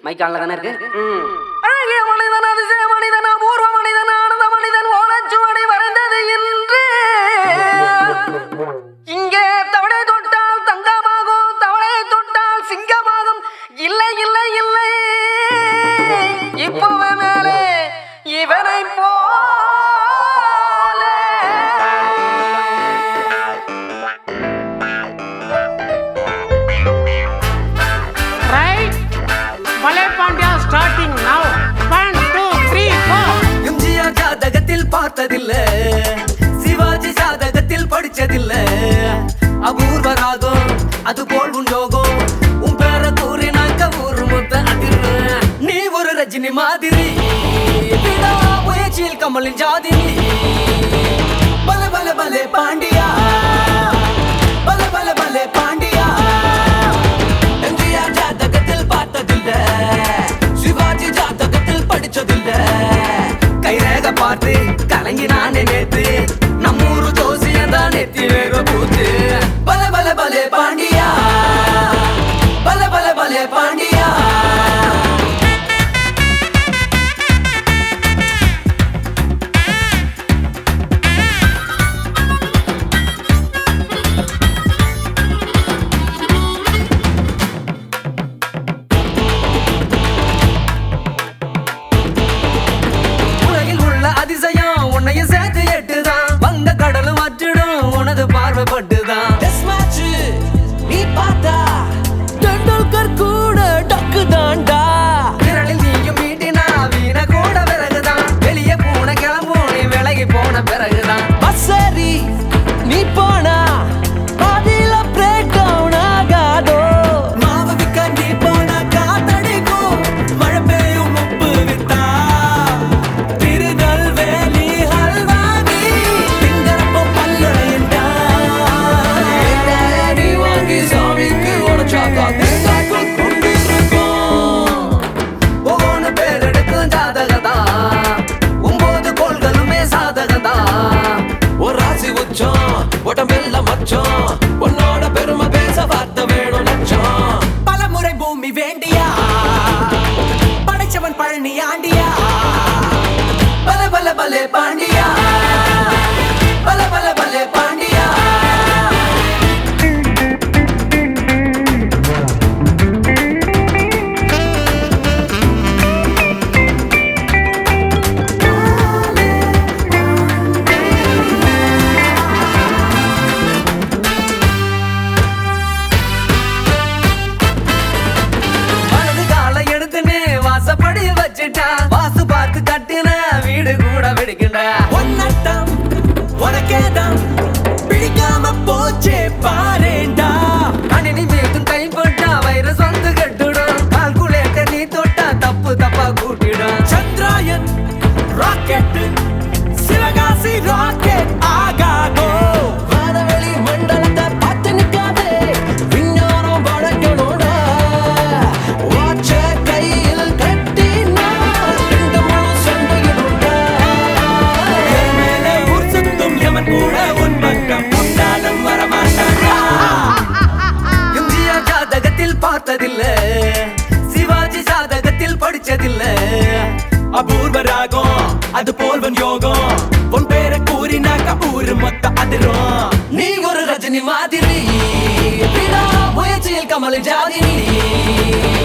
Mic ஆன்ல தானே இருக்கு. அழகிய மனிதன், அதிசய மனிதன், அபூர்வ மனிதன், ஆனந்த மனிதன், ஓலச்சுவடி வரைந்தது என்று இங்கே தவளை தொட்டால் தங்கமாகும், தவளை தொட்டால் சிங்கமாகும். இல்லை இல்லை இல்லை, இப்பவே மேலே இவனை போல ரைட். பலே பாண்டியா ஸ்டார்டிங் நவ. 1 2 3 4. எம்ஜிஆர் ஜாதகத்தில் பார்த்ததில்ல, சிவாஜி ஜாதகத்தில் படிச்சதில்ல. அபூர்வ ராகம் அது போல் உன் யோகம், உன் பேர கூறினாக்க ஊர் மொத்த அதிர்வ. நீ ஒரு ரஜினி மாதிரி, முயற்சியில் கமலின் ஜாதினி. பல பல பலே பாண்டியா, பல பல பலே பாண்டியா. எம்ஜிஆர் ஜாதகத்தில் பார்த்ததில்ல, சிவாஜி ஜாதகத்தில் படிச்சதில்ல. கைரேக பார்த்து கலங்கினானே நேத்து, நம்மூரு ஜோசியதான் நெத்தி வேக பூத்து. பல பல பலே பாண்டியா, பல பல பலே பாண்டியா. அதிசயம் உன்னையும் சேர்த்து எட்டுதான், வந்த கடலும் வச்சிடும் உனது பார்வைப்பட்டுதான். நீ பார்த்தா டெண்டுல்கர் கூட டக்கு தாண்டா. விரலில் நீயும் மீட்டினா வீண கூட பிறகுதான், வெளியே போன கிளம்பும் நீ விலகி போன பிறகுதான். சரி நீ போனா பாதியில பிரேக் டவுன் ஆகாதோ. மாவு விக்க நீ போனா காத்தடிக்கும், மழை பெய்யும் உப்பு வித்தா. உடம்பெல்ல மச்சம், உன்னோட பெருமை பேச வார்த்தை வேணும் லட்சம். பலமுறை பூமி வேண்டியா, படைச்சவன் பழனி ஆண்டியா. பல பல பலே பாண்டியா, பல பல பலே பாண்டியா. வாசு பார்த்து கட்டின வீடு கூட வெடிக்கின்ற ஒன்னட்டம் உனக்கேதான் பிடிக்காம போச்சே பாரேண்டா. கணினி மீதும் கை போட்டா வைரஸ் வந்து கட்டுடும், கால்குலேட்டர் நீ தொட்டா தப்பு தப்பா கூட்டிடும். சந்திராயன் ராக்கெட் சிவகாசி ராக்கெட் ஆகாதோ. வானவெளி மண்டலத்தை பார்த்து நிக்காதே, விஞ்ஞானம் வளர்க்கணும்டா. வாட்ச கையில் கட்டி கூட உன் பக்கம் முன்னாலும் வரமாட்டாங்க. எம்ஜிஆர் ஜாதகத்தில் பார்த்ததில்ல, சிவாஜி ஜாதகத்தில் படிச்சதில்ல. அபூர்வ ராகம் அது போல்வன் யோகம், உன் பேரை கூறினாக்க ஊரு மொத்த அதிரும். நீ ஒரு ரஜினி மாதிரி, முயற்சியில் கமலின் ஜாதினி.